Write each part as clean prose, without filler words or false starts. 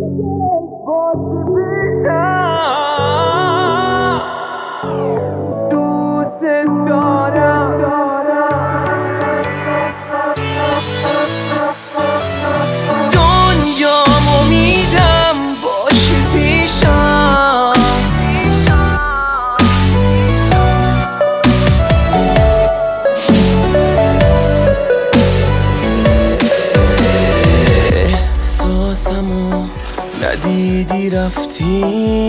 ندیدی رفتی،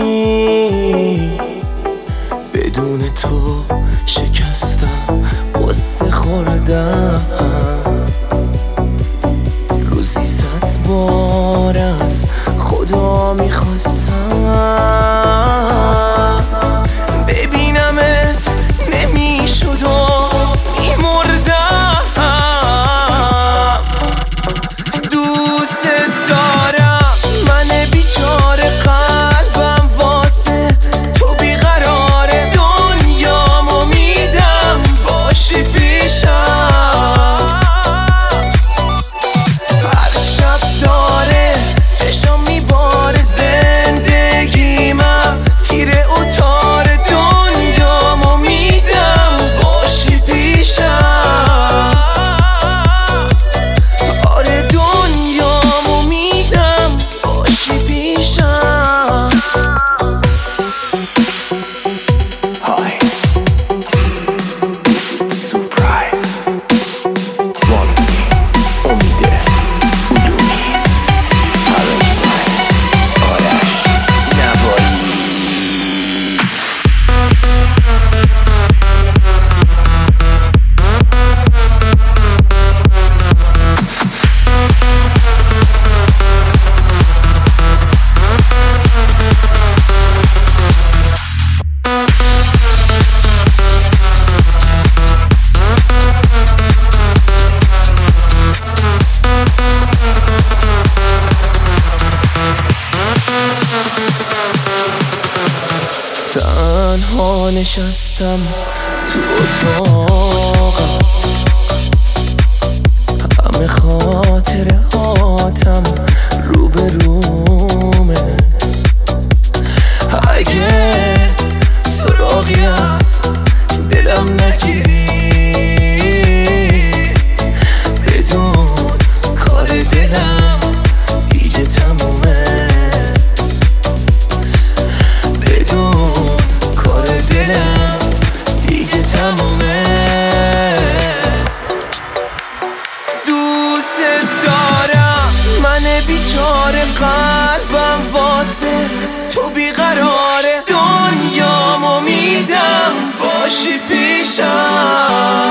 بدون تو شکستم، قصه خوردم، روزی 100 بار از خدا میخواستم ببینمت، نمیشد و میمردم. دوست دارم، من بیچاره قلبم واسه تو بیقراره، دنیامو میدم باشی پیشم. هر شب داره چشم میباره زندگیمم، تیره اتاره، دنیامو میدم باشی پیشم. آره دنیامو میدم باشی پیشم. Hi, this is the surprise. Once again, Omide Ulumi, arranged by Arash Navai. تنها نشستم تو اتاقم، همه خاطره هاتم روبرومه. اگه سراغی از دلم نگیری، بدون کار دلم دیگه تمومه، بدون کار دلم دیگه تمومه. دوست دارم، من بیچاره قلبم واسه تو بیقراره، دنیامو میدم باشی پیشم.